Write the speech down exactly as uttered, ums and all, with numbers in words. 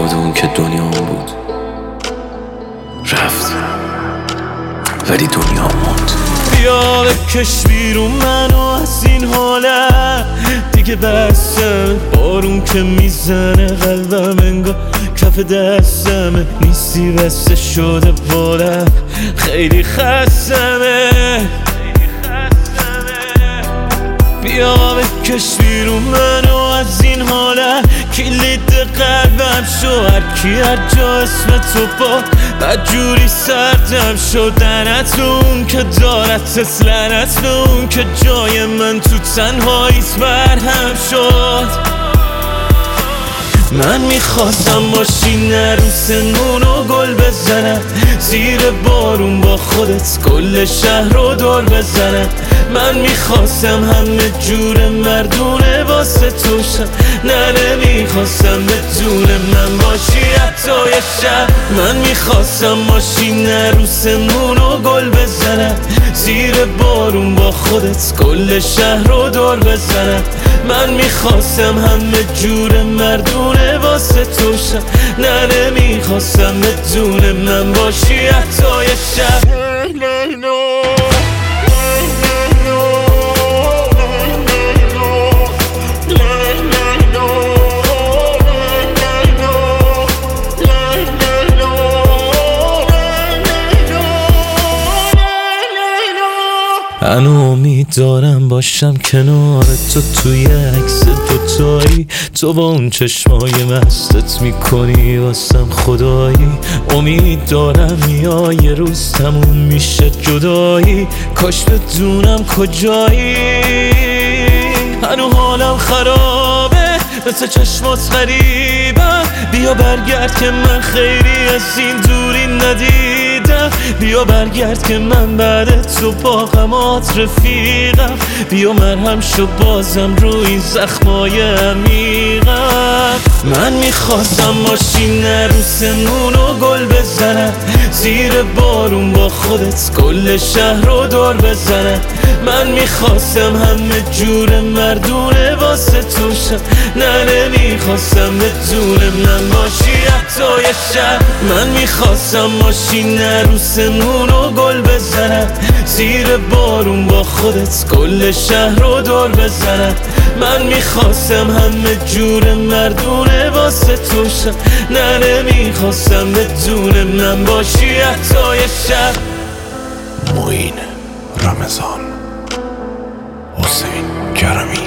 یاد اون که دنیا بود رفت ولی دنیا موند. بیا بکش بیرون منو از این حالت دیگه، بسم بارون که میزنه قلبم انگار کف دستمه، نیستی بسته شده بالم خیلی خستمه. بیا بکش بیرون منو از این حالت، کلید قلبم شو هرکی هر جا اسم تو با بدجوری سردم شدنت به اون که دارت تسلنت به اون که جای من تو تنهاییت برهم شد. من میخواستم ماشین عروسمون و گل بزنم، زیر بارون با خودت کل شهر رو دور بزنم. من میخواستم همه جور مردونه واسه توشم، نه نمیخواستم بدون من باشی حتی یه شب. من میخواستم ماشین عروسمون و گل بزنم، زیر بارون با خودت کل شهر رو دور بزنم. من میخواستم همه جور مردونه واسه توشم، نه نمیخواستم بدون من باشی حتی یه شب. من امید دارم باشم کنار تو توی عکس دوتایی، تو با اون چشمای مستت میکنی واسم خدایی. امید دارم یا یه روز تموم میشه جدایی، کاش بدونم کجایی. هنو حالم خرابه مثل چشمات غریبم، بیا برگرد که من خیلی از این دوری ندیدم. بیا برگرد که من بعد تو با غمات رفیقم، بیا مرهم شو بازم رو این زخمای عمیقم. من میخواستم ماشین عروسمون و گل بزنم، زیر بارون با خودت کل شهر رو دور بزنم. من میخواستم همه جور مردونه واسه توشم، نه نمیخواستم بدون من باشی حتی یه شب. من میخواستم ماشین عروسمون و گل بزنم، زیر بارون با خودت کل شهر رو دور بزنم. من میخواستم همه جور مردونه واسه توشم، نه نمیخواستم بدون من باشی حتی یه شب. معین رمضان، حسین کرمی.